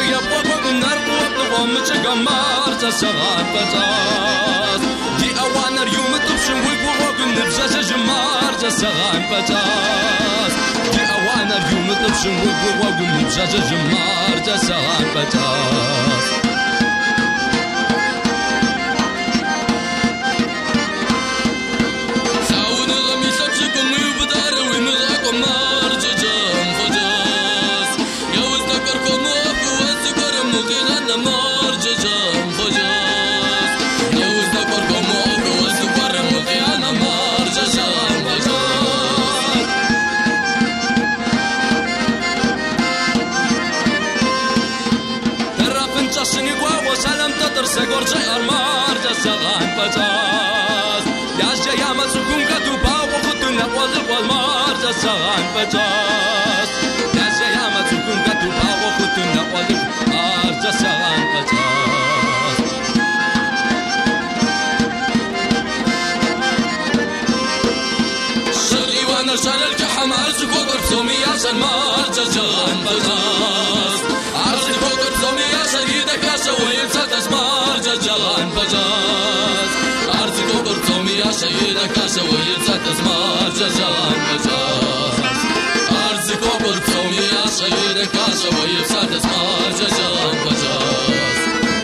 يا بابا نرقب ومش جمار تسغان بجاز دي أوانا اليوم تبشن ويقوق نبزاز جمار تسغان بجاز دي أوانا اليوم تبشن ويقوق نبزاز جمار تسغان بجاز سگرچه ارمار جسان بجاز یاش یامت سکون کدو باو خود نقوال والمار جسان بجاز یاش یامت سکون کدو باو خود نقوال والمار جسان بجاز شرقي وانا شرق حمار سكوكر سومي عشان مار جسان بجاز عرض كوكر سومي عشان يدك عشان اسمار جلان بجاز عرض كوكر تومي يا شهيدك عشوية زاد اسمار جلان بجاز عرض كوكر تومي يا شهيدك عشوية زاد اسمار جلان بجاز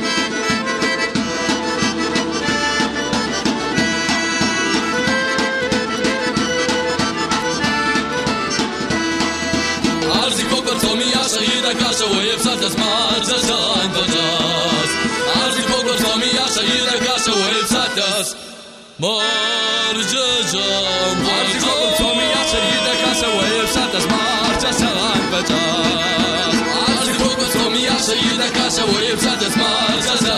عرض كوكر تومي يا شهيدك عشوية زاد اسمار جلان بجاز سيدك أسوي بساتس مرججم أرجوك تومي يا سيدك أسوي بساتس مرججم بجاز أرجوك تومي يا سيدك أسوي بساتس مرججم